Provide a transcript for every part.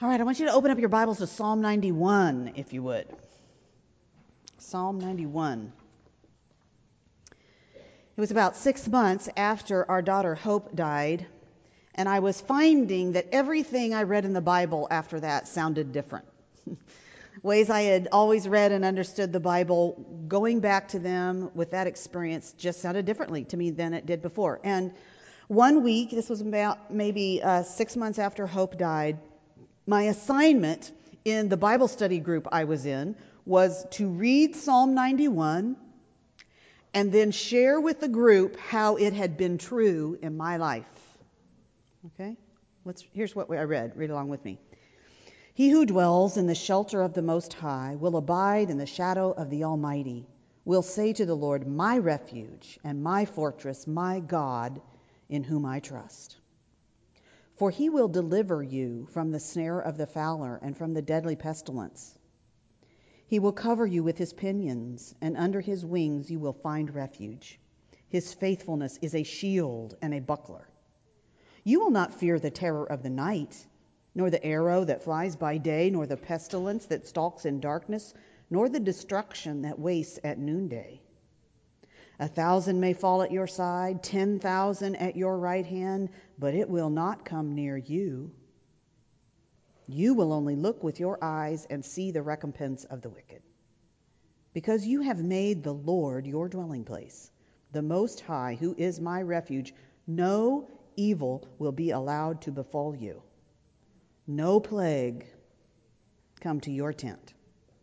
All right, I want you to open up your Bibles to Psalm 91, if you would. Psalm 91. It was about 6 months after our daughter Hope died, and I was finding that everything I read in the Bible after that sounded different. Ways I had always read and understood the Bible, going back to them with that experience just sounded differently to me than it did before. And one week, this was about maybe 6 months after Hope died, my assignment in the Bible study group I was in was to read Psalm 91 and then share with the group how it had been true in my life. Okay? Here's what I read. Read along with me. He who dwells in the shelter of the Most High will abide in the shadow of the Almighty, will say to the Lord, my refuge and my fortress, my God, in whom I trust. For he will deliver you from the snare of the fowler and from the deadly pestilence. He will cover you with his pinions, and under his wings you will find refuge. His faithfulness is a shield and a buckler. You will not fear the terror of the night, nor the arrow that flies by day, nor the pestilence that stalks in darkness, nor the destruction that wastes at noonday. 1,000 may fall at your side, 10,000 at your right hand, but it will not come near you. You will only look with your eyes and see the recompense of the wicked. Because you have made the Lord your dwelling place, the Most High, who is my refuge, no evil will be allowed to befall you. No plague come to your tent.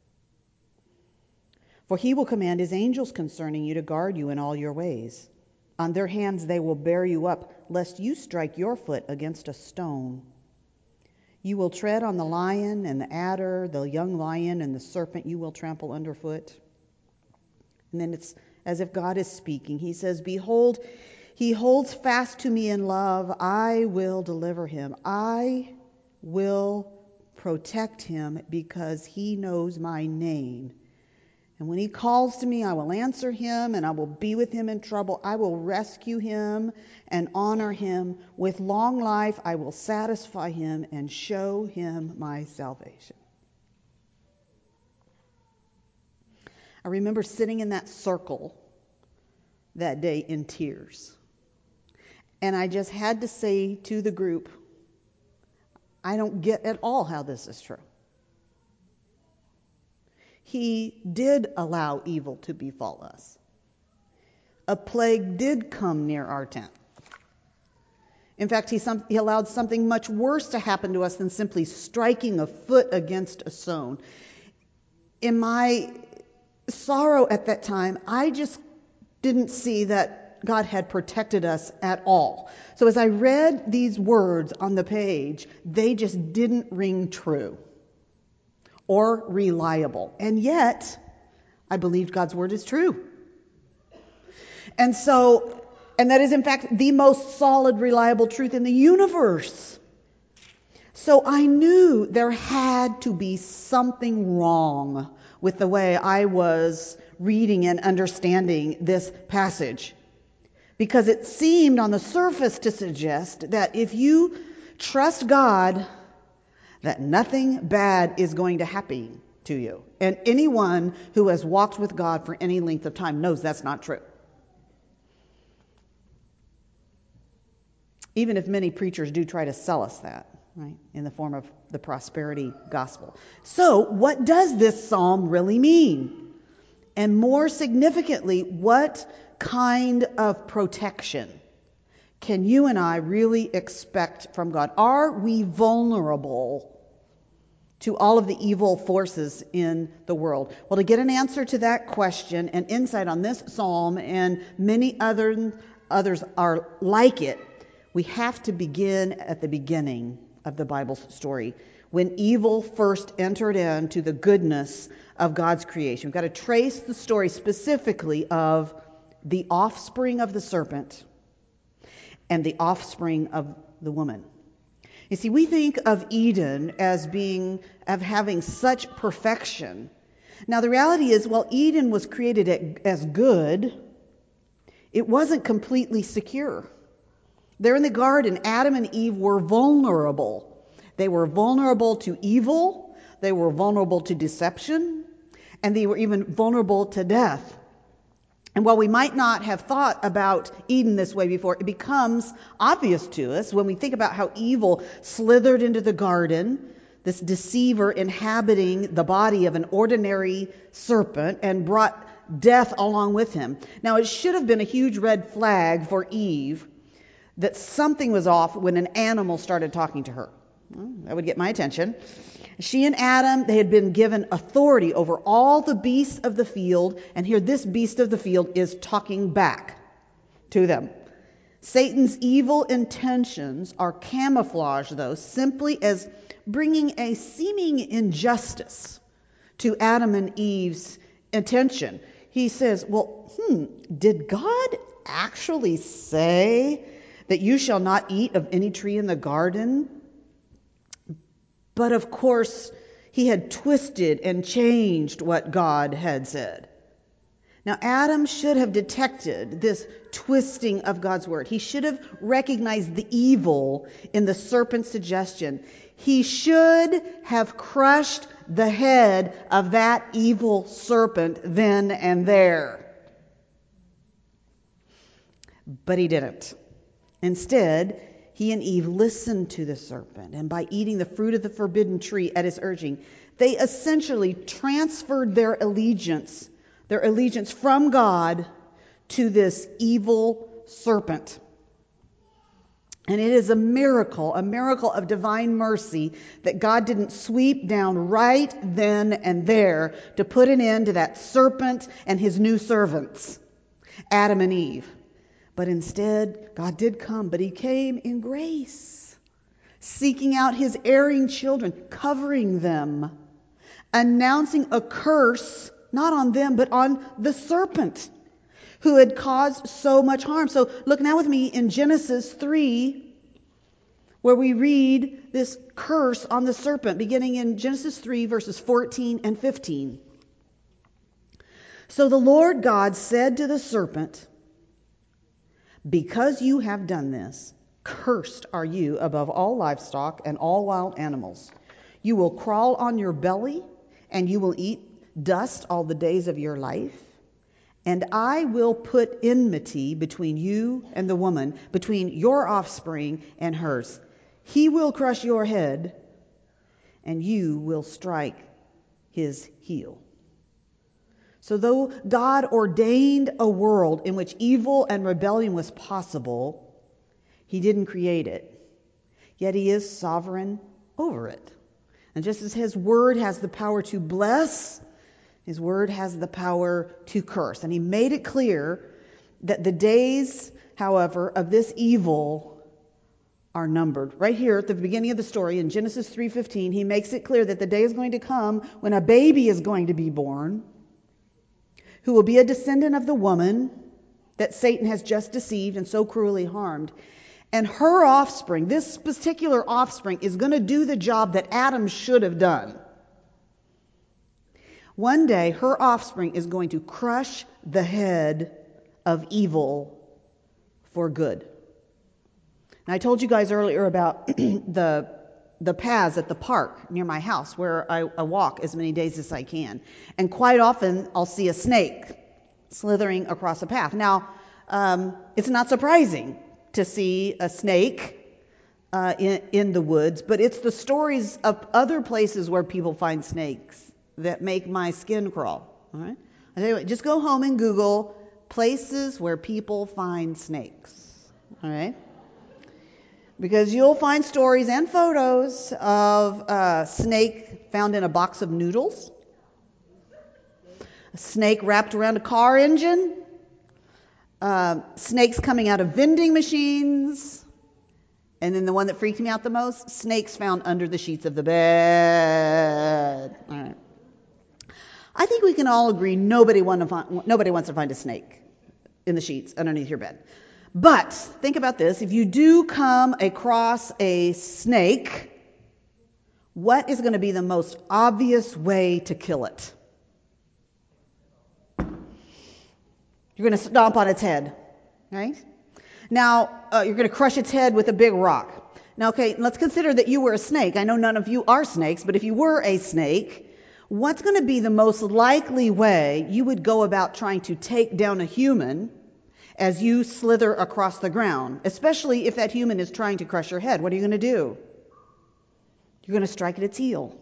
For he will command his angels concerning you to guard you in all your ways. On their hands they will bear you up, lest you strike your foot against a stone. You will tread on the lion and the adder, the young lion and the serpent you will trample underfoot. And then it's as if God is speaking. He says, behold, he holds fast to me in love. I will deliver him. I will protect him because he knows my name. And when he calls to me, I will answer him, and I will be with him in trouble. I will rescue him and honor him. With long life, I will satisfy him and show him my salvation. I remember sitting in that circle that day in tears. And I just had to say to the group, I don't get at all how this is true. He did allow evil to befall us. A plague did come near our tent. In fact, he allowed something much worse to happen to us than simply striking a foot against a stone. In my sorrow at that time, I just didn't see that God had protected us at all. So as I read these words on the page, they just didn't ring true or reliable. And yet, I believed God's word is true. And that is in fact the most solid, reliable truth in the universe. So I knew there had to be something wrong with the way I was reading and understanding this passage. Because it seemed on the surface to suggest that if you trust God, that nothing bad is going to happen to you. And anyone who has walked with God for any length of time knows that's not true. Even if many preachers do try to sell us that, right, in the form of the prosperity gospel. So, what does this psalm really mean? And more significantly, what kind of protection can you and I really expect from God? Are we vulnerable to all of the evil forces in the world? Well, to get an answer to that question and insight on this psalm and many others are like it, we have to begin at the beginning of the Bible's story, when evil first entered into the goodness of God's creation. We've got to trace the story specifically of the offspring of the serpent and the offspring of the woman. You see, we think of Eden as having such perfection. Now, the reality is, while Eden was created as good, it wasn't completely secure. There in the garden, Adam and Eve were vulnerable. They were vulnerable to evil, they were vulnerable to deception, and they were even vulnerable to death. And while we might not have thought about Eden this way before, it becomes obvious to us when we think about how evil slithered into the garden, this deceiver inhabiting the body of an ordinary serpent and brought death along with him. Now, it should have been a huge red flag for Eve that something was off when an animal started talking to her. Well, that would get my attention. She and Adam, they had been given authority over all the beasts of the field, and here this beast of the field is talking back to them. Satan's evil intentions are camouflaged, though, simply as bringing a seeming injustice to Adam and Eve's attention. He says, well, did God actually say that you shall not eat of any tree in the garden? But of course, he had twisted and changed what God had said. Now, Adam should have detected this twisting of God's word. He should have recognized the evil in the serpent's suggestion. He should have crushed the head of that evil serpent then and there. But he didn't. Instead, he and Eve listened to the serpent, and by eating the fruit of the forbidden tree at his urging, they essentially transferred their allegiance from God to this evil serpent. And it is a miracle of divine mercy that God didn't sweep down right then and there to put an end to that serpent and his new servants, Adam and Eve. But instead, God did come, but he came in grace, seeking out his erring children, covering them, announcing a curse, not on them, but on the serpent who had caused so much harm. So look now with me in Genesis 3, where we read this curse on the serpent, beginning in Genesis 3, verses 14 and 15. So the Lord God said to the serpent, because you have done this, cursed are you above all livestock and all wild animals. You will crawl on your belly, and you will eat dust all the days of your life. And I will put enmity between you and the woman, between your offspring and hers. He will crush your head, and you will strike his heel. So though God ordained a world in which evil and rebellion was possible, he didn't create it. Yet he is sovereign over it. And just as his word has the power to bless, his word has the power to curse. And he made it clear that the days, however, of this evil are numbered. Right here at the beginning of the story in Genesis 3:15, he makes it clear that the day is going to come when a baby is going to be born who will be a descendant of the woman that Satan has just deceived and so cruelly harmed. And her offspring, this particular offspring, is going to do the job that Adam should have done. One day, her offspring is going to crush the head of evil for good. And I told you guys earlier about the paths at the park near my house where I walk as many days as I can. And quite often, I'll see a snake slithering across a path. Now, it's not surprising to see a snake in the woods, but it's the stories of other places where people find snakes that make my skin crawl. All right? I tell you what, just go home and Google places where people find snakes. All right? Because you'll find stories and photos of a snake found in a box of noodles, a snake wrapped around a car engine, snakes coming out of vending machines, and then the one that freaked me out the most, snakes found under the sheets of the bed. All right. I think we can all agree nobody wants to find a snake in the sheets underneath your bed. But think about this. If you do come across a snake, what is going to be the most obvious way to kill it? You're going to stomp on its head, right? Now, you're going to crush its head with a big rock. Now, okay, let's consider that you were a snake. I know none of you are snakes, but if you were a snake, what's going to be the most likely way you would go about trying to take down a human as you slither across the ground, especially if that human is trying to crush your head? What are you going to do? You're going to strike at its heel.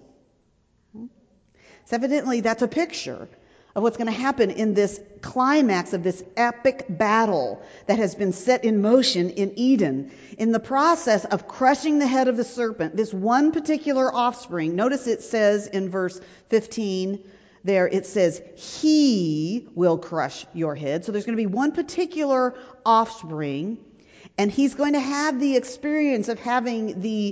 So evidently, that's a picture of what's going to happen in this climax of this epic battle that has been set in motion in Eden. In the process of crushing the head of the serpent, this one particular offspring, notice it says in verse 15 there, it says, he will crush your head. So there's going to be one particular offspring, and he's going to have the experience of having the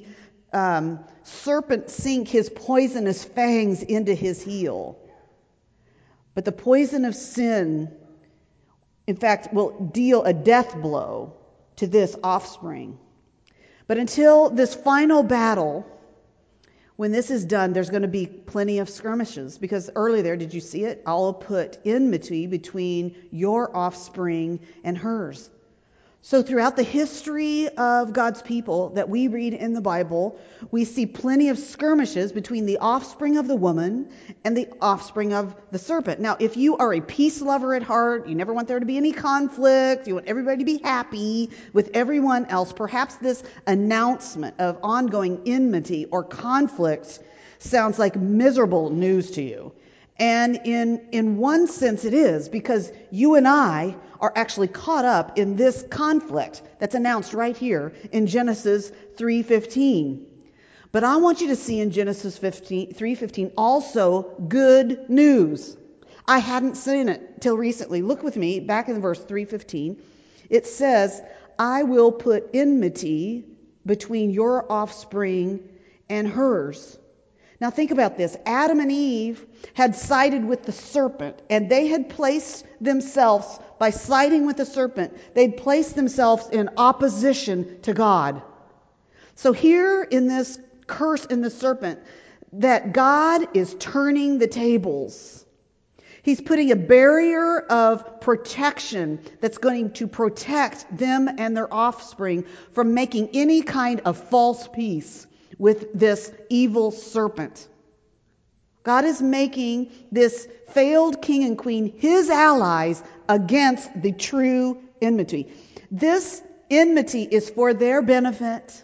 serpent sink his poisonous fangs into his heel. But the poison of sin, in fact, will deal a death blow to this offspring. But until this final battle, when this is done, there's going to be plenty of skirmishes. Because earlier there, did you see it? I'll put enmity between your offspring and hers. So throughout the history of God's people that we read in the Bible, we see plenty of skirmishes between the offspring of the woman and the offspring of the serpent. Now, if you are a peace lover at heart, you never want there to be any conflict, you want everybody to be happy with everyone else, perhaps this announcement of ongoing enmity or conflict sounds like miserable news to you. And in one sense it is, because you and I are actually caught up in this conflict that's announced right here in Genesis 3:15. But I want you to see in Genesis 3:15 also good news. I hadn't seen it till recently. Look with me back in verse 3:15. It says, I will put enmity between your offspring and hers. Now think about this. Adam and Eve had sided with the serpent, and they had placed themselves, by siding with the serpent, they'd placed themselves in opposition to God. So here in this curse in the serpent, that God is turning the tables. He's putting a barrier of protection that's going to protect them and their offspring from making any kind of false peace with this evil serpent. God is making this failed king and queen his allies against the true enmity. This enmity is for their benefit,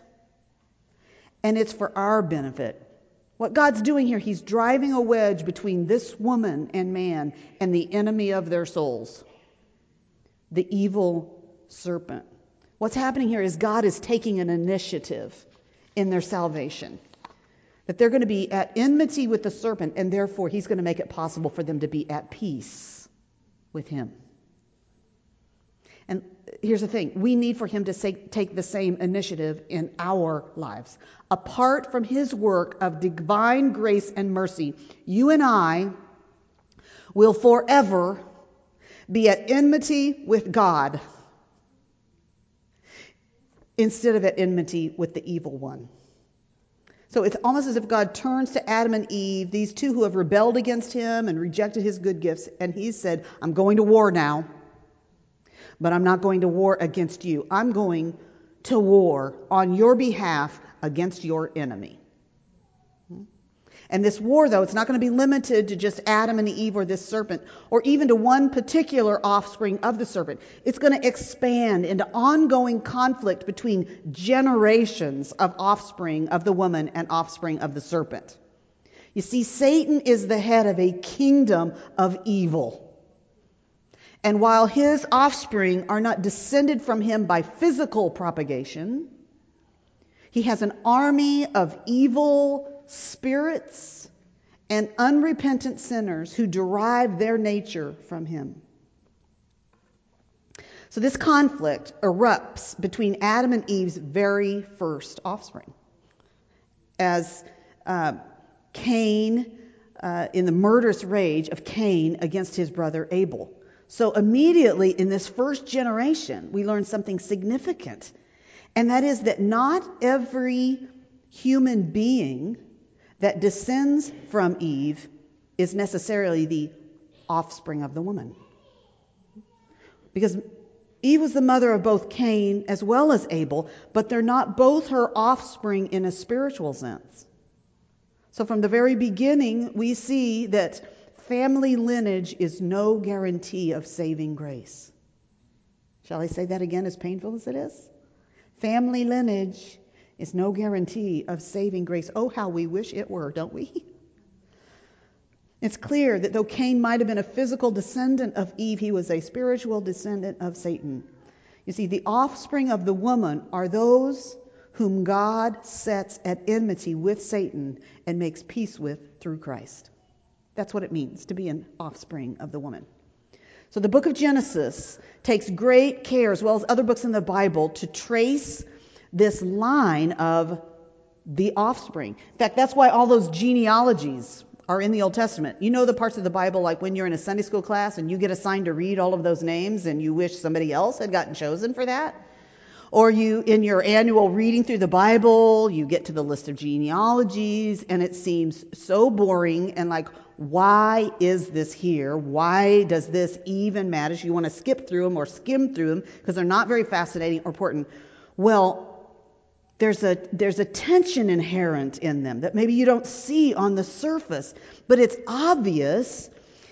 and it's for our benefit. What God's doing here, he's driving a wedge between this woman and man and the enemy of their souls, the evil serpent. What's happening here is God is taking an initiative in their salvation. That they're going to be at enmity with the serpent, and therefore he's going to make it possible for them to be at peace with him. And here's the thing. We need for him to take the same initiative in our lives. Apart from his work of divine grace and mercy, you and I will forever be at enmity with God instead of at enmity with the evil one. So it's almost as if God turns to Adam and Eve, these two who have rebelled against him and rejected his good gifts, and he said, I'm going to war now, but I'm not going to war against you. I'm going to war on your behalf against your enemy. And this war, though, it's not going to be limited to just Adam and Eve or this serpent, or even to one particular offspring of the serpent. It's going to expand into ongoing conflict between generations of offspring of the woman and offspring of the serpent. You see, Satan is the head of a kingdom of evil. And while his offspring are not descended from him by physical propagation, he has an army of evil spirits and unrepentant sinners who derive their nature from him. So this conflict erupts between Adam and Eve's very first offspring. As Cain, in the murderous rage of Cain against his brother Abel. So immediately in this first generation, we learn something significant. And that is that not every human being that descends from Eve is necessarily the offspring of the woman. Because Eve was the mother of both Cain as well as Abel, but they're not both her offspring in a spiritual sense. So from the very beginning, we see that family lineage is no guarantee of saving grace. Shall I say that again, as painful as it is? Family lineage is no guarantee of saving grace. Oh, how we wish it were, don't we? It's clear that though Cain might have been a physical descendant of Eve, he was a spiritual descendant of Satan. You see, the offspring of the woman are those whom God sets at enmity with Satan and makes peace with through Christ. That's what it means to be an offspring of the woman. So the book of Genesis takes great care, as well as other books in the Bible, to trace this line of the offspring. In fact, that's why all those genealogies are in the Old Testament. You know the parts of the Bible like when you're in a Sunday school class and you get assigned to read all of those names and you wish somebody else had gotten chosen for that? Or you, in your annual reading through the Bible, you get to the list of genealogies and it seems so boring and like, why is this here? Why does this even matter? So you want to skip through them or skim through them because they're not very fascinating or important. Well, there's a tension inherent in them that maybe you don't see on the surface, but it's obvious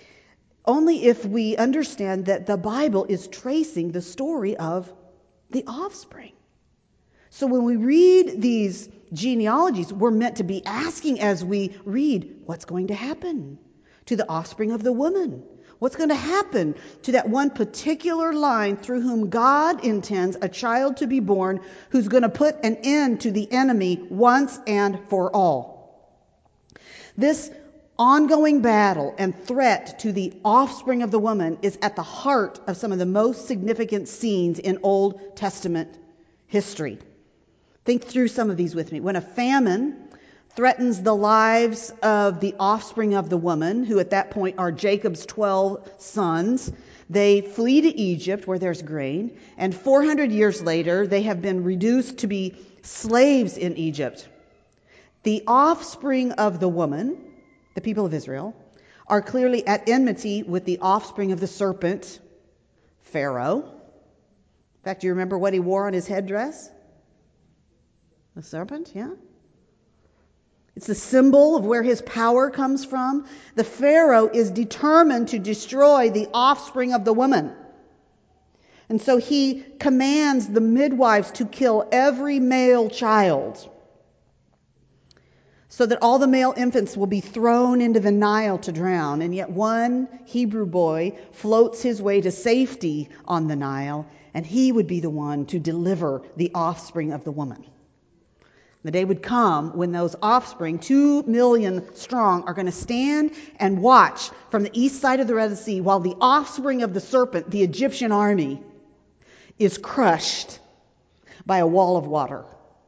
only if we understand that the Bible is tracing the story of the offspring. So when we read these genealogies, we're meant to be asking as we read, what's going to happen to the offspring of the woman? What's going to happen to that one particular line through whom God intends a child to be born who's going to put an end to the enemy once and for all? This ongoing battle and threat to the offspring of the woman is at the heart of some of the most significant scenes in Old Testament history. Think through some of these with me. When a famine threatens the lives of the offspring of the woman, who at that point are Jacob's 12 sons, they flee to Egypt where there's grain, and 400 years later they have been reduced to be slaves in Egypt. The offspring of the woman, the people of Israel, are clearly at enmity with the offspring of the serpent, Pharaoh. In fact, do you remember what he wore on his headdress? The serpent, yeah? It's the symbol of where his power comes from. The Pharaoh is determined to destroy the offspring of the woman. And so he commands the midwives to kill every male child so that all the male infants will be thrown into the Nile to drown. And yet one Hebrew boy floats his way to safety on the Nile, and he would be the one to deliver the offspring of the woman. The day would come when those offspring, 2 million strong, are going to stand and watch from the east side of the Red Sea while the offspring of the serpent, the Egyptian army, is crushed by a wall of water.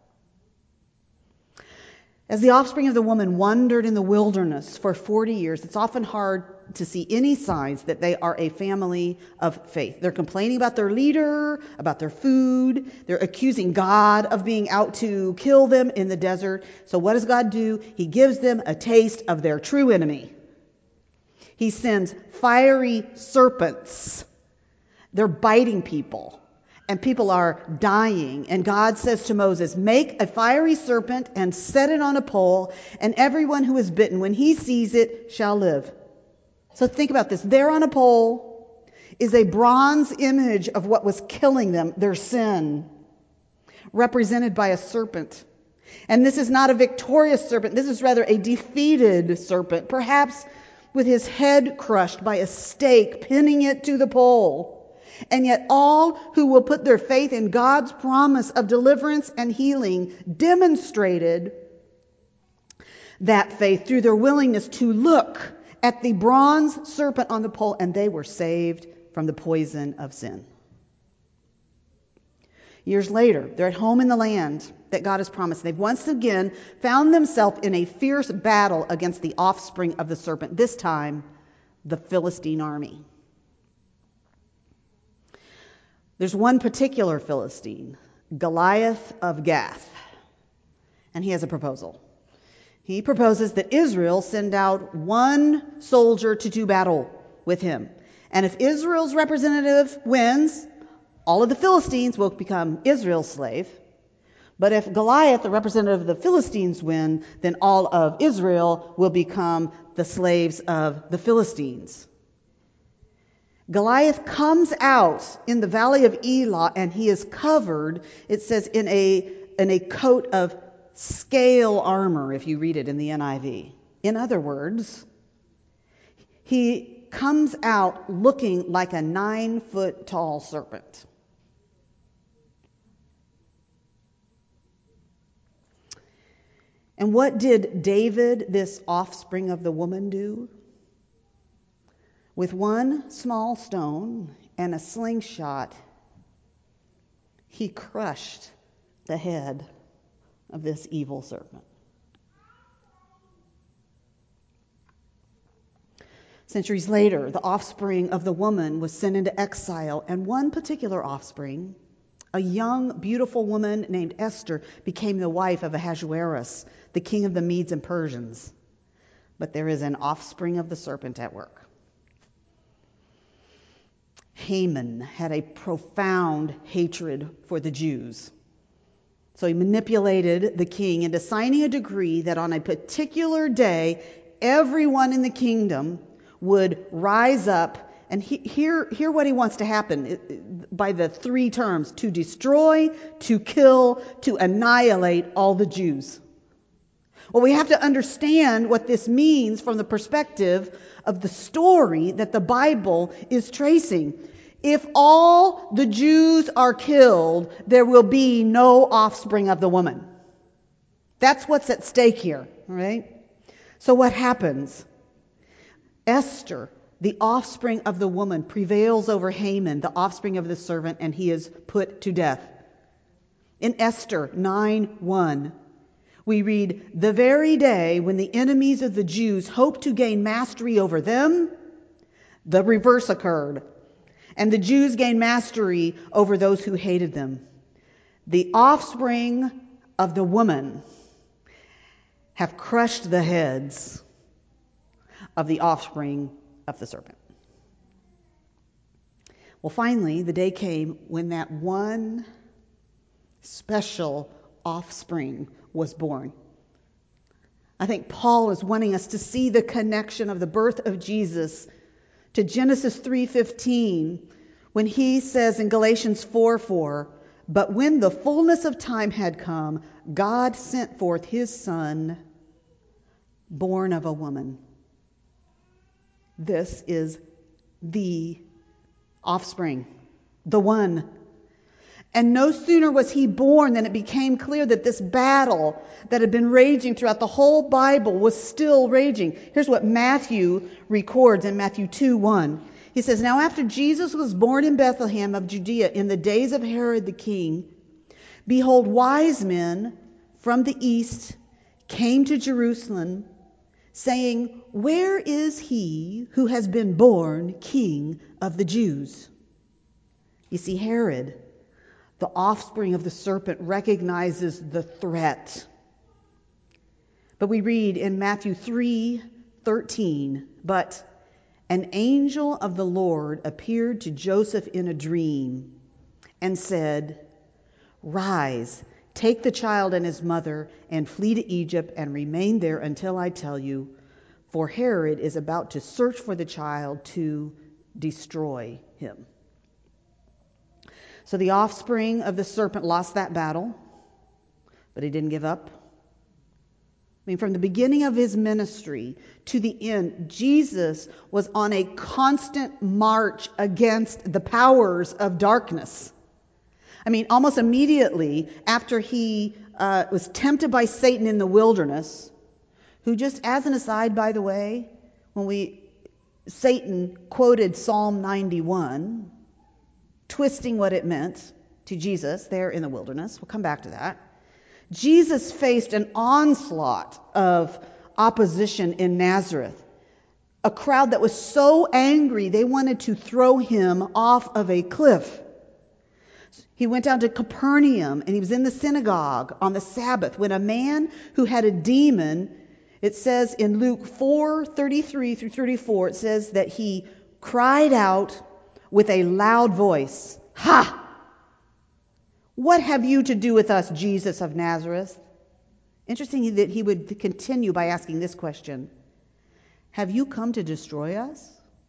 As the offspring of the woman wandered in the wilderness for 40 years, it's often hard to see any signs that they are a family of faith. They're complaining about their leader, about their food. They're accusing God of being out to kill them in the desert. So what does God do? He gives them a taste of their true enemy. He sends fiery serpents. They're biting people. And people are dying. And God says to Moses, make a fiery serpent and set it on a pole, and everyone who is bitten, when he sees it, shall live. So think about this. There on a pole is a bronze image of what was killing them, their sin, represented by a serpent. And this is not a victorious serpent. This is rather a defeated serpent, perhaps with his head crushed by a stake, pinning it to the pole. And yet all who will put their faith in God's promise of deliverance and healing demonstrated that faith through their willingness to look at the bronze serpent on the pole, and they were saved from the poison of sin. Years later, they're at home in the land that God has promised. They've once again found themselves in a fierce battle against the offspring of the serpent, this time the Philistine army. There's one particular Philistine, Goliath of Gath, and he has a proposal. He proposes that Israel send out one soldier to do battle with him. And if Israel's representative wins, All of the Philistines will become Israel's slave. But if Goliath, the representative of the Philistines, win, then all of Israel will become the slaves of the Philistines. Goliath comes out in the valley of Elah, and he is covered, it says, in a coat of scale armor, if you read it in the NIV. In other words, he comes out looking like a 9-foot tall serpent. And what did David, this offspring of the woman, do? With one small stone and a slingshot, he crushed the head of this evil serpent. Centuries later, the offspring of the woman was sent into exile, and one particular offspring, a young, beautiful woman named Esther, became the wife of Ahasuerus, the king of the Medes and Persians. But there is an offspring of the serpent at work. Haman had a profound hatred for the Jews. So he manipulated the king into signing a decree that on a particular day, everyone in the kingdom would rise up and hear what he wants to happen by the 3 terms: to destroy, to kill, to annihilate all the Jews. Well, we have to understand what this means from the perspective of the story that the Bible is tracing. If all the Jews are killed, there will be no offspring of the woman. That's what's at stake here, right? So what happens? Esther, the offspring of the woman, prevails over Haman, the offspring of the servant, and he is put to death. In Esther 9:1, we read, "The very day when the enemies of the Jews hoped to gain mastery over them, the reverse occurred, and the Jews gained mastery over those who hated them. The offspring of the woman have crushed the heads of the offspring of the serpent." Well, finally, the day came when that one special offspring was born. I think Paul is wanting us to see the connection of the birth of Jesus to Genesis 3:15, when he says in Galatians 4:4, "But when the fullness of time had come, God sent forth his Son, born of a woman." This is the offspring, the one. And no sooner was he born than it became clear that this battle that had been raging throughout the whole Bible was still raging. Here's what Matthew records in Matthew 2:1. He says, "Now after Jesus was born in Bethlehem of Judea in the days of Herod the king, behold, wise men from the east came to Jerusalem, saying, 'Where is he who has been born King of the Jews?'" You see, Herod, the offspring of the serpent, recognizes the threat. But we read in Matthew 3:13, "But an angel of the Lord appeared to Joseph in a dream and said, 'Rise, take the child and his mother and flee to Egypt and remain there until I tell you, for Herod is about to search for the child to destroy him.'" So the offspring of the serpent lost that battle, but he didn't give up. I mean, from the beginning of his ministry to the end, Jesus was on a constant march against the powers of darkness. I mean, almost immediately after he was tempted by Satan in the wilderness, who, just as an aside, by the way, Satan quoted Psalm 91, twisting what it meant to Jesus there in the wilderness. We'll come back to that. Jesus faced an onslaught of opposition in Nazareth, a crowd that was so angry they wanted to throw him off of a cliff. He went down to Capernaum, and he was in the synagogue on the Sabbath when a man who had a demon, it says in Luke 4:33 through 34, it says that he cried out with a loud voice, "Ha! What have you to do with us, Jesus of Nazareth? Interesting that he would continue by asking this question. Have you come to destroy us?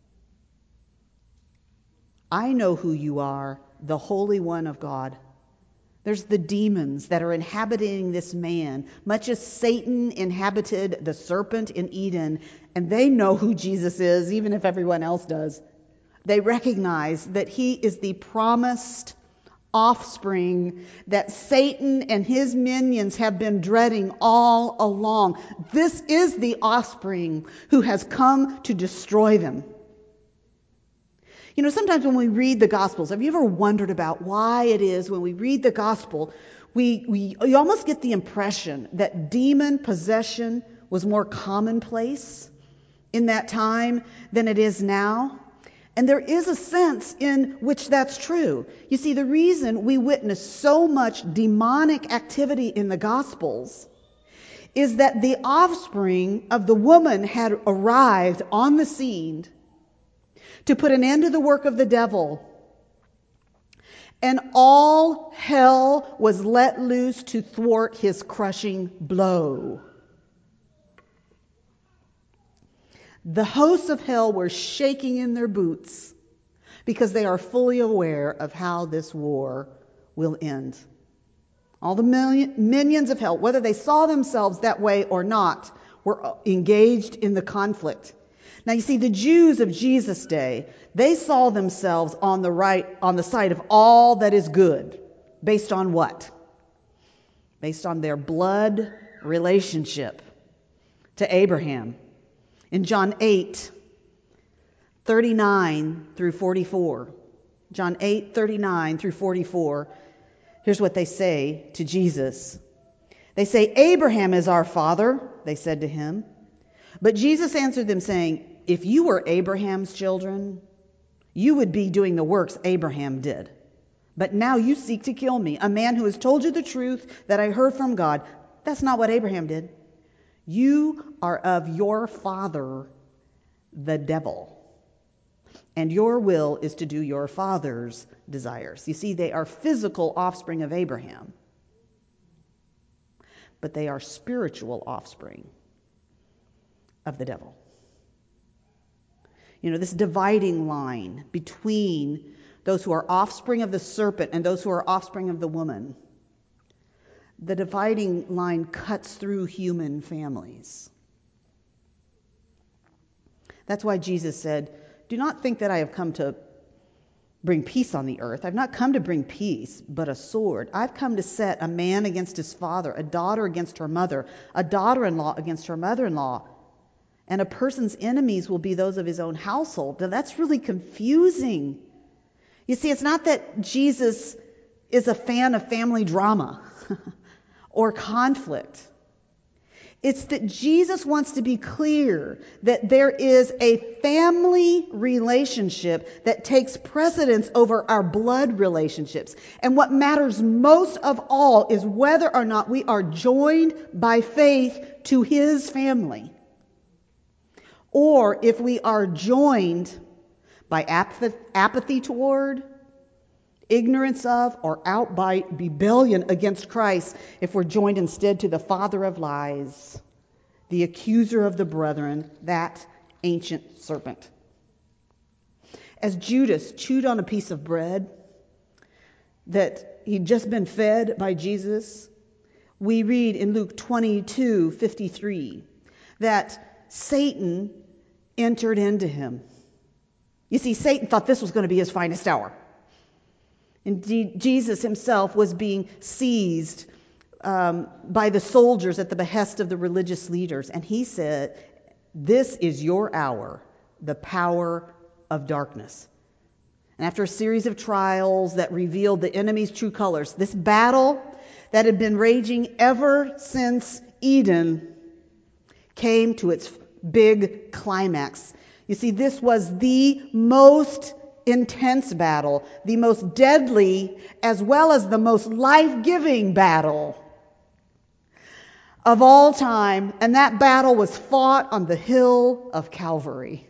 I know who you are, the Holy One of God. There's the demons that are inhabiting this man, much as Satan inhabited the serpent in Eden, and they know who Jesus is, even if everyone else does. They recognize that he is the promised offspring that Satan and his minions have been dreading all along. This is the offspring who has come to destroy them. You know, sometimes when we read the Gospels, have you ever wondered about why it is when we read the Gospel, we almost get the impression that demon possession was more commonplace in that time than it is now? And there is a sense in which that's true. You see, the reason we witness so much demonic activity in the Gospels is that the offspring of the woman had arrived on the scene to put an end to the work of the devil. And all hell was let loose to thwart his crushing blow. The hosts of hell were shaking in their boots because they are fully aware of how this war will end. All the minions of hell, whether they saw themselves that way or not, were engaged in the conflict. Now you see, the Jews of Jesus' day, they saw themselves on the side of all that is good. Based on what? Based on their blood relationship to Abraham. In John 8:39 through 44. John 8:39 through 44. Here's what they say to Jesus. They say, "Abraham is our father," they said to him. But Jesus answered them saying, "If you were Abraham's children, you would be doing the works Abraham did. But now you seek to kill me, a man who has told you the truth that I heard from God." That's not what Abraham did. "You are of your father, the devil, and your will is to do your father's desires." You see, they are physical offspring of Abraham, but they are spiritual offspring of the devil. You know, this dividing line between those who are offspring of the serpent and those who are offspring of the woman, the dividing line cuts through human families. That's why Jesus said, "Do not think that I have come to bring peace on the earth. I've not come to bring peace, but a sword. I've come to set a man against his father, a daughter against her mother, a daughter-in-law against her mother-in-law. And a person's enemies will be those of his own household." Now, that's really confusing. You see, it's not that Jesus is a fan of family drama or conflict. It's that Jesus wants to be clear that there is a family relationship that takes precedence over our blood relationships. And what matters most of all is whether or not we are joined by faith to his family, or if we are joined by apathy toward, ignorance of, or outright rebellion against Christ, if we're joined instead to the father of lies, the accuser of the brethren, that ancient serpent. As Judas chewed on a piece of bread that he'd just been fed by Jesus, we read in Luke 22:53 that Satan entered into him. You see, Satan thought this was going to be his finest hour. Indeed, Jesus himself was being seized by the soldiers at the behest of the religious leaders. And he said, "This is your hour, the power of darkness." And after a series of trials that revealed the enemy's true colors, this battle that had been raging ever since Eden came to its big climax. You see, this was the most intense battle, the most deadly, as well as the most life-giving battle of all time. And that battle was fought on the hill of Calvary.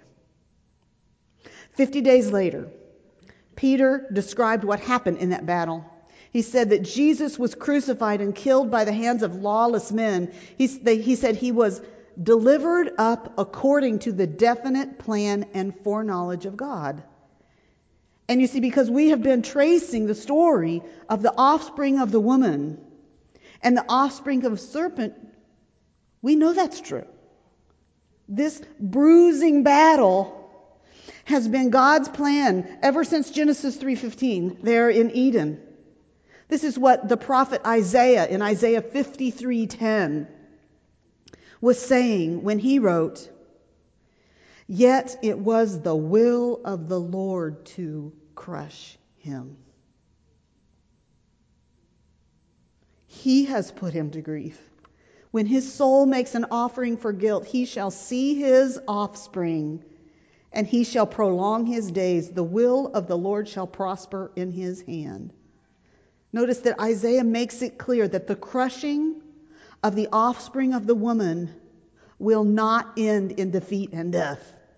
50 days later, Peter described what happened in that battle. He said that Jesus was crucified and killed by the hands of lawless men. He said he was delivered up according to the definite plan and foreknowledge of God. And you see, because we have been tracing the story of the offspring of the woman and the offspring of the serpent, we know that's true. This bruising battle has been God's plan ever since Genesis 3:15 there in Eden. This is what the prophet Isaiah in Isaiah 53:10 was saying when he wrote, "Yet it was the will of the Lord to crush him. He has put him to grief. When his soul makes an offering for guilt, he shall see his offspring, and he shall prolong his days. The will of the Lord shall prosper in his hand." Notice that Isaiah makes it clear that the crushing of the offspring of the woman will not end in defeat and death.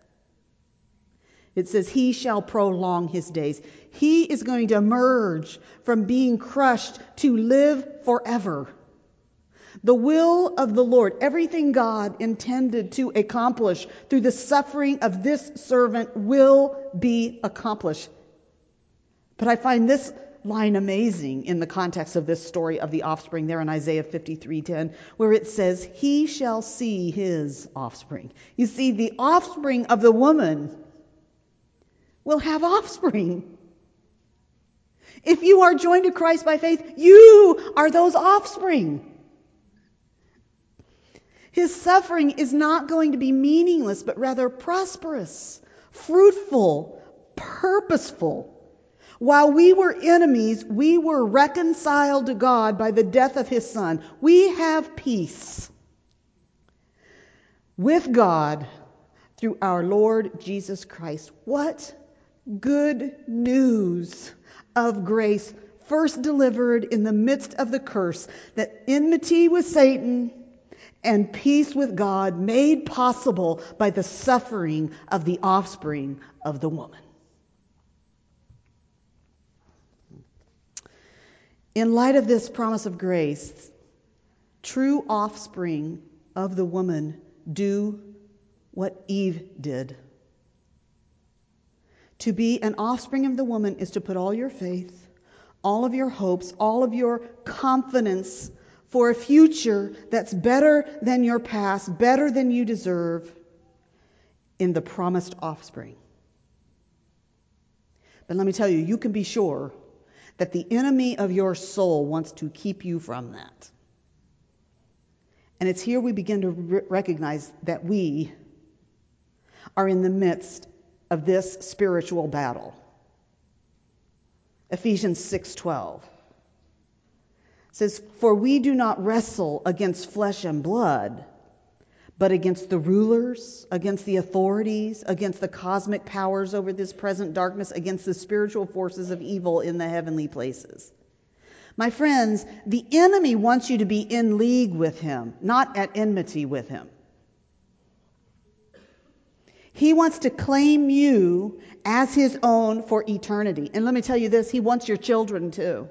It says he shall prolong his days. He is going to emerge from being crushed to live forever. The will of the Lord, everything God intended to accomplish through the suffering of this servant, will be accomplished. But I find this line amazing in the context of this story of the offspring there in Isaiah 53:10, where it says, "He shall see his offspring." You see, the offspring of the woman will have offspring. If you are joined to Christ by faith, you are those offspring. His suffering is not going to be meaningless, but rather prosperous, fruitful, purposeful. While we were enemies, we were reconciled to God by the death of his Son. We have peace with God through our Lord Jesus Christ. What good news of grace, first delivered in the midst of the curse, that enmity with Satan and peace with God made possible by the suffering of the offspring of the woman. In light of this promise of grace, true offspring of the woman do what Eve did. To be an offspring of the woman is to put all your faith, all of your hopes, all of your confidence for a future that's better than your past, better than you deserve, in the promised offspring. But let me tell you, you can be sure that the enemy of your soul wants to keep you from that. And it's here we begin to recognize that we are in the midst of this spiritual battle. Ephesians 6:12 says, "For we do not wrestle against flesh and blood, but against the rulers, against the authorities, against the cosmic powers over this present darkness, against the spiritual forces of evil in the heavenly places." My friends, the enemy wants you to be in league with him, not at enmity with him. He wants to claim you as his own for eternity. And let me tell you this, he wants your children too.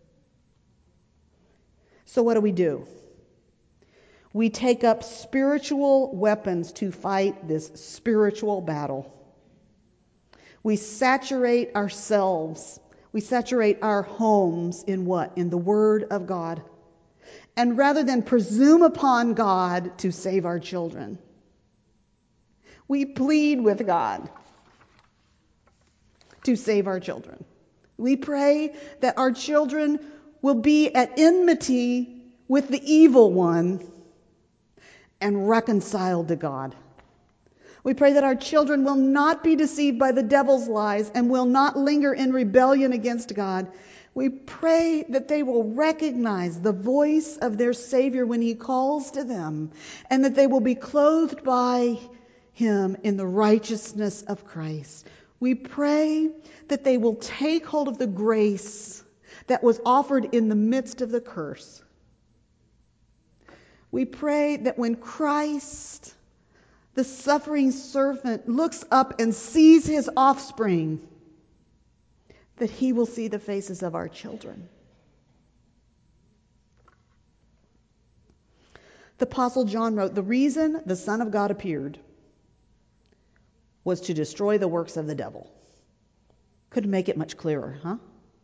So what do? We take up spiritual weapons to fight this spiritual battle. We saturate ourselves. We saturate our homes in what? In the Word of God. And rather than presume upon God to save our children, we plead with God to save our children. We pray that our children will be at enmity with the evil one and reconciled to God. We pray that our children will not be deceived by the devil's lies and will not linger in rebellion against God. We pray that they will recognize the voice of their Savior when he calls to them, and that they will be clothed by him in the righteousness of Christ. We pray that they will take hold of the grace that was offered in the midst of the curse. We pray that when Christ, the suffering servant, looks up and sees his offspring, that he will see the faces of our children. The Apostle John wrote, "The reason the Son of God appeared was to destroy the works of the devil." Couldn't make it much clearer, huh?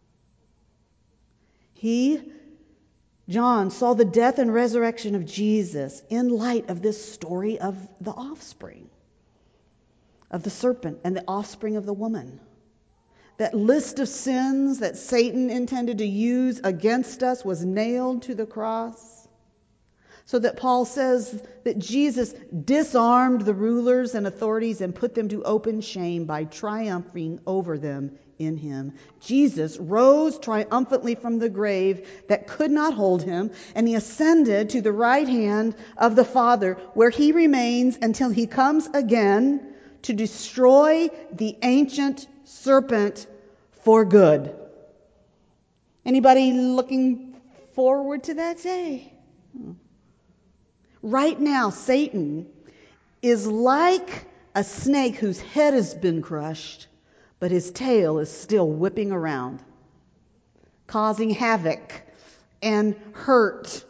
John, saw the death and resurrection of Jesus in light of this story of the offspring, of the serpent and the offspring of the woman. That list of sins that Satan intended to use against us was nailed to the cross. So that Paul says that Jesus disarmed the rulers and authorities and put them to open shame by triumphing over them in him. Jesus rose triumphantly from the grave that could not hold him, and he ascended to the right hand of the Father, where he remains until he comes again to destroy the ancient serpent for good. Anybody looking forward to that day? Right now, Satan is like a snake whose head has been crushed, but his tail is still whipping around, causing havoc and hurt.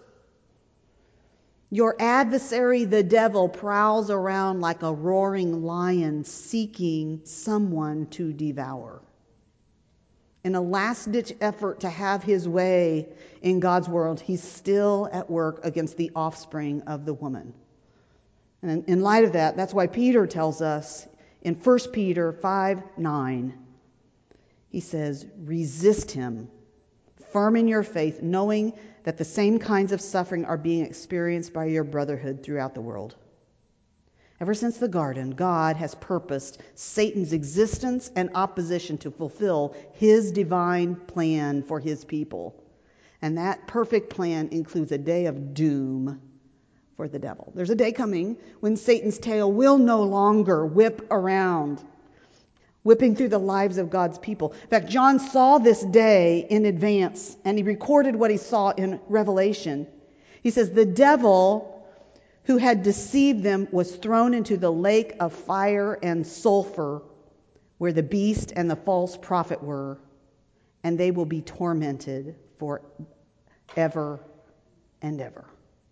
Your adversary, the devil, prowls around like a roaring lion seeking someone to devour. In a last-ditch effort to have his way in God's world, he's still at work against the offspring of the woman. And in light of that, that's why Peter tells us in 1 Peter 5:9, he says, "Resist him, firm in your faith, knowing that the same kinds of suffering are being experienced by your brotherhood throughout the world." Ever since the garden, God has purposed Satan's existence and opposition to fulfill his divine plan for his people. And that perfect plan includes a day of doom for the devil. There's a day coming when Satan's tail will no longer whip around, whipping through the lives of God's people. In fact, John saw this day in advance, and he recorded what he saw in Revelation. He says, "The devil who had deceived them was thrown into the lake of fire and sulfur, where the beast and the false prophet were, and they will be tormented forever and ever."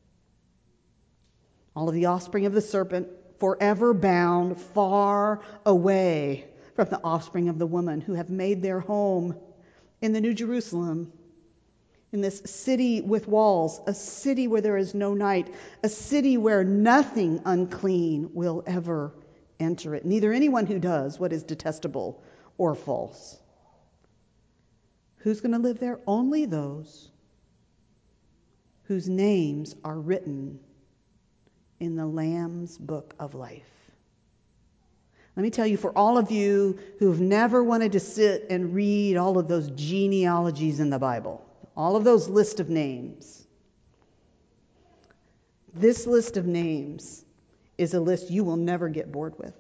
All of the offspring of the serpent forever bound far away from the offspring of the woman, who have made their home in the New Jerusalem, in this city with walls, a city where there is no night, a city where nothing unclean will ever enter it, neither anyone who does what is detestable or false. Who's going to live there? Only those whose names are written in the Lamb's book of life. Let me tell you, for all of you who've never wanted to sit and read all of those genealogies in the Bible, all of those list of names, this list of names is a list you will never get bored with.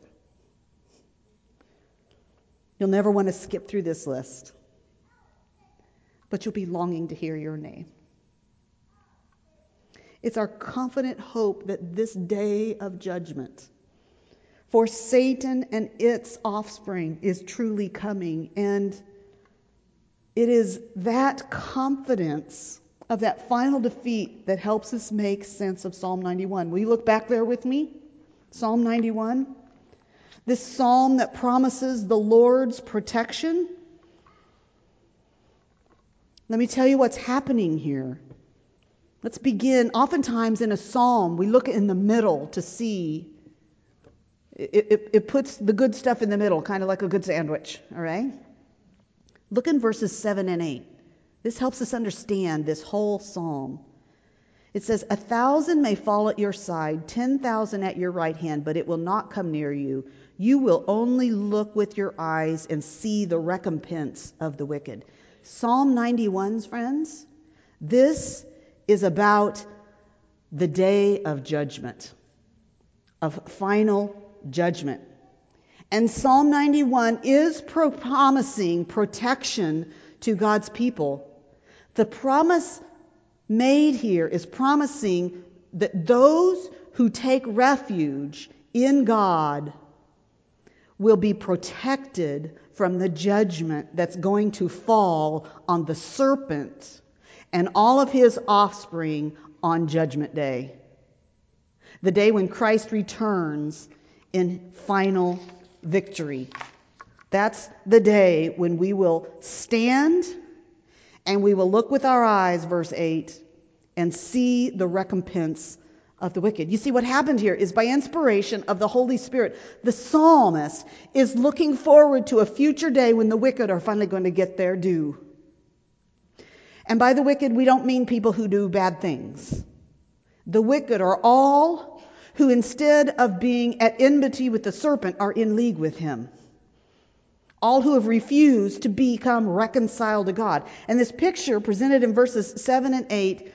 You'll never want to skip through this list, but you'll be longing to hear your name. It's our confident hope that this day of judgment for Satan and its offspring is truly coming. And it is that confidence of that final defeat that helps us make sense of Psalm 91. Will you look back there with me? Psalm 91. This psalm that promises the Lord's protection. Let me tell you what's happening here. Let's begin. Oftentimes in a psalm, we look in the middle to see. It puts the good stuff in the middle, kind of like a good sandwich, all right? Look in verses 7 and 8. This helps us understand this whole psalm. It says, 1,000 may fall at your side, 10,000 at your right hand, but it will not come near you. You will only look with your eyes and see the recompense of the wicked. Psalm 91's friends, this is about the day of judgment, of final judgment. And Psalm 91 is promising protection to God's people. The promise made here is promising that those who take refuge in God will be protected from the judgment that's going to fall on the serpent and all of his offspring on Judgment Day. The day when Christ returns in final victory. That's the day when we will stand and we will look with our eyes, verse 8, and see the recompense of the wicked. You see, what happened here is by inspiration of the Holy Spirit, the psalmist is looking forward to a future day when the wicked are finally going to get their due. And by the wicked, we don't mean people who do bad things. The wicked are all who, instead of being at enmity with the serpent, are in league with him. All who have refused to become reconciled to God. And this picture presented in verses 7 and 8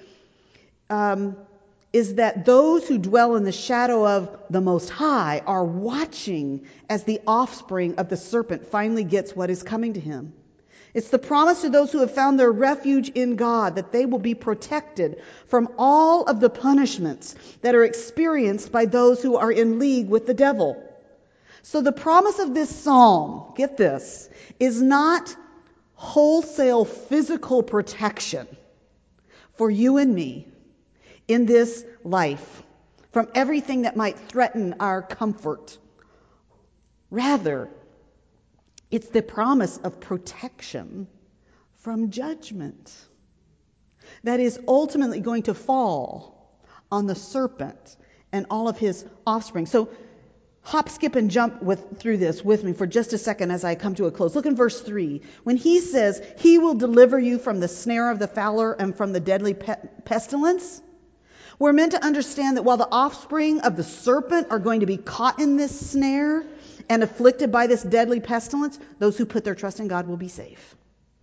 is that those who dwell in the shadow of the Most High are watching as the offspring of the serpent finally gets what is coming to him. It's the promise to those who have found their refuge in God that they will be protected from all of the punishments that are experienced by those who are in league with the devil. So the promise of this psalm, get this, is not wholesale physical protection for you and me in this life from everything that might threaten our comfort. Rather, it's the promise of protection from judgment that is ultimately going to fall on the serpent and all of his offspring. So hop, skip, and jump through this with me for just a second as I come to a close. Look in verse 3. When he says, he will deliver you from the snare of the fowler and from the deadly pestilence, we're meant to understand that while the offspring of the serpent are going to be caught in this snare and afflicted by this deadly pestilence, those who put their trust in God will be safe.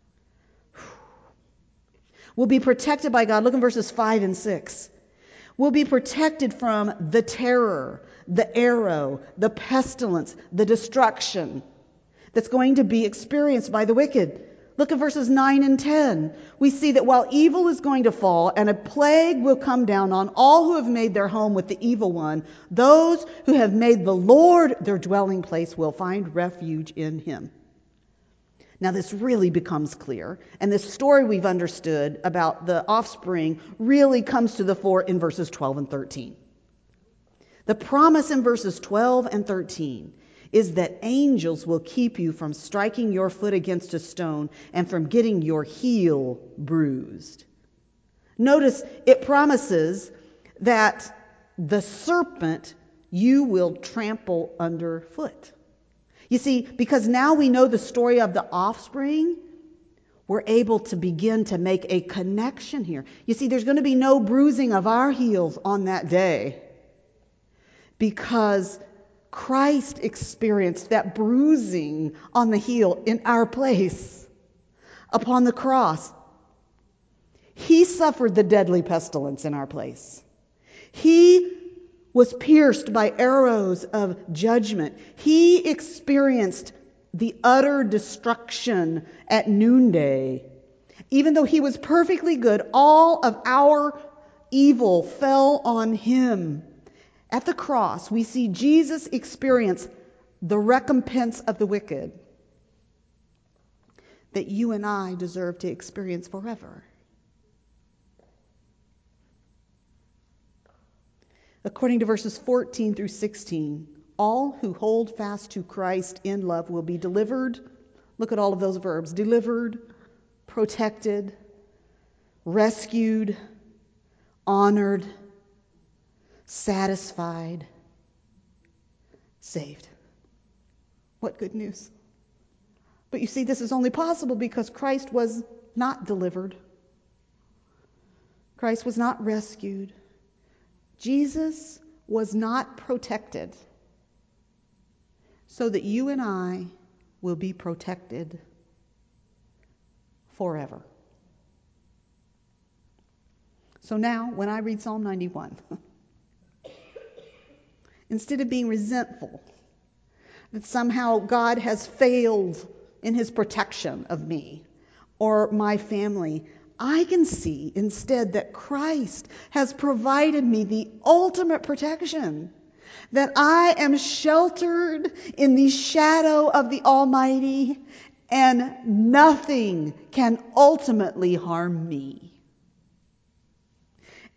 Will be protected by God. Look in verses 5 and 6. Will be protected from the terror, the arrow, the pestilence, the destruction that's going to be experienced by the wicked. Look at verses 9 and 10. We see that while evil is going to fall and a plague will come down on all who have made their home with the evil one, those who have made the Lord their dwelling place will find refuge in him. Now this really becomes clear, and this story we've understood about the offspring really comes to the fore in verses 12 and 13. The promise in verses 12 and 13 is that angels will keep you from striking your foot against a stone and from getting your heel bruised. Notice it promises that the serpent you will trample underfoot. You see, because now we know the story of the offspring, we're able to begin to make a connection here. You see, there's going to be no bruising of our heels on that day because Christ experienced that bruising on the heel in our place upon the cross. He suffered the deadly pestilence in our place. He was pierced by arrows of judgment. He experienced the utter destruction at noonday. Even though he was perfectly good, all of our evil fell on him. At the cross, we see Jesus experience the recompense of the wicked that you and I deserve to experience forever. According to verses 14 through 16, all who hold fast to Christ in love will be delivered. Look at all of those verbs. Delivered, protected, rescued, honored, satisfied, saved. What good news. But you see, this is only possible because Christ was not delivered. Christ was not rescued. Jesus was not protected so that you and I will be protected forever. So now, when I read Psalm 91, instead of being resentful that somehow God has failed in his protection of me or my family, I can see instead that Christ has provided me the ultimate protection, that I am sheltered in the shadow of the Almighty and nothing can ultimately harm me.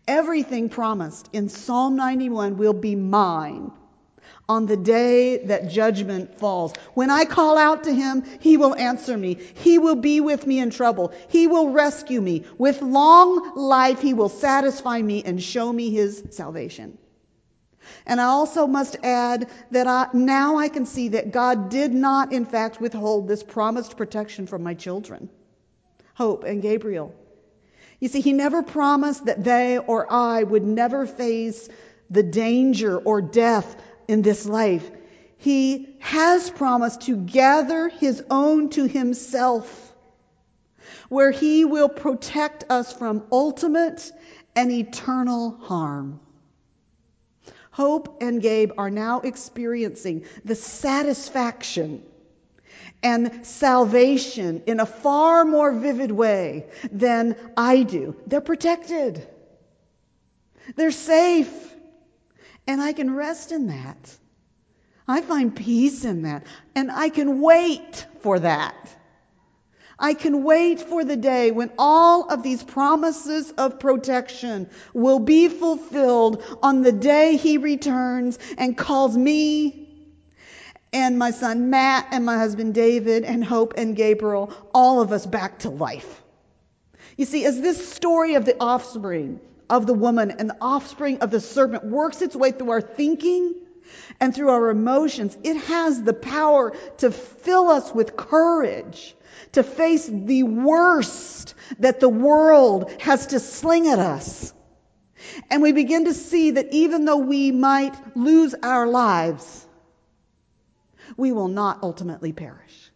Everything promised in Psalm 91 will be mine on the day that judgment falls. When I call out to him, he will answer me. He will be with me in trouble. He will rescue me. With long life, he will satisfy me and show me his salvation. And I also must add that now I can see that God did not, in fact, withhold this promised protection from my children, Hope and Gabriel. You see, he never promised that they or I would never face the danger or death in this life. He has promised to gather his own to himself, where he will protect us from ultimate and eternal harm. Hope and Gabe are now experiencing the satisfaction and salvation in a far more vivid way than I do. They're protected. They're safe. And I can rest in that. I find peace in that. And I can wait for that. I can wait for the day when all of these promises of protection will be fulfilled on the day he returns and calls me and my son Matt and my husband David and Hope and Gabriel, all of us, back to life. You see, as this story of the offspring of the woman and the offspring of the serpent works its way through our thinking and through our emotions, it has the power to fill us with courage to face the worst that the world has to sling at us. And we begin to see that even though we might lose our lives, we will not ultimately perish.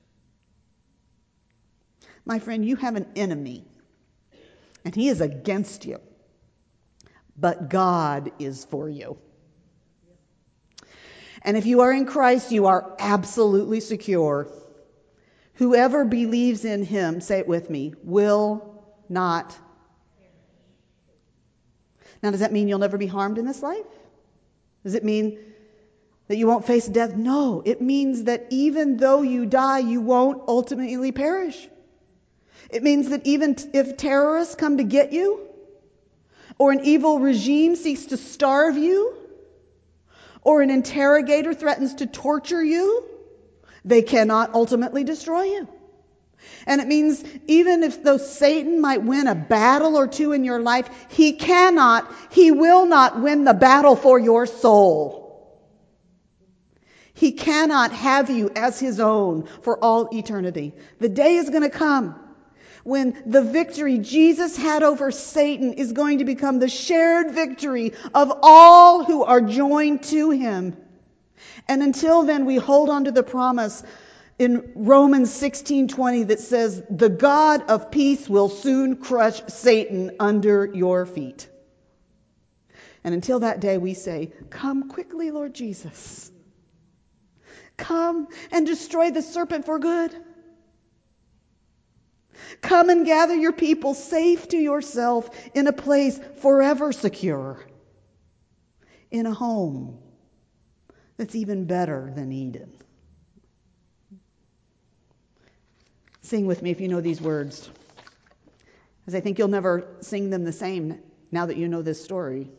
My friend, you have an enemy, and he is against you, but God is for you. And if you are in Christ, you are absolutely secure. Whoever believes in him, say it with me, will not. Now, does that mean you'll never be harmed in this life? Does it mean that you won't face death? No, it means that even though you die, you won't ultimately perish. It means that even if terrorists come to get you, or an evil regime seeks to starve you, or an interrogator threatens to torture you, they cannot ultimately destroy you. And it means even if though Satan might win a battle or two in your life, he will not win the battle for your soul. He cannot have you as his own for all eternity. The day is going to come when the victory Jesus had over Satan is going to become the shared victory of all who are joined to him. And until then, we hold on to the promise in Romans 16:20 that says, the God of peace will soon crush Satan under your feet. And until that day, we say, come quickly, Lord Jesus. Come and destroy the serpent for good. Come and gather your people safe to yourself in a place forever secure, in a home that's even better than Eden. Sing with me if you know these words, because I think you'll never sing them the same now that you know this story.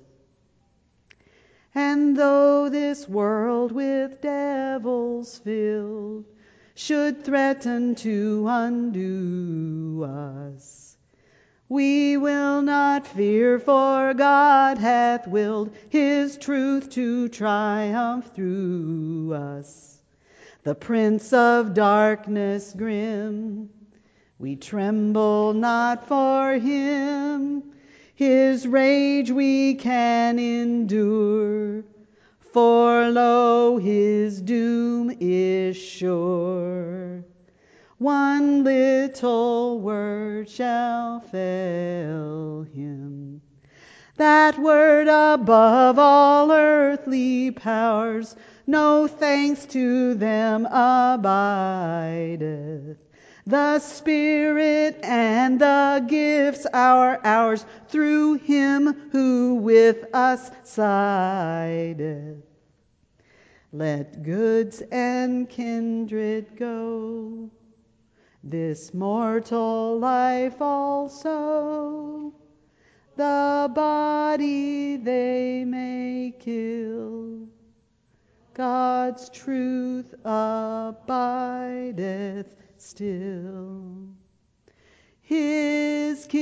And though this world with devils filled should threaten to undo us, we will not fear, for God hath willed his truth to triumph through us. The prince of darkness grim, we tremble not for him. His rage we can endure, for lo, his doom is sure. One little word shall fell him, that word above all earthly powers, no thanks to them abideth. The Spirit and the gifts are ours through him who with us sideth. Let goods and kindred go, this mortal life also. the body they may kill. God's truth abideth still. His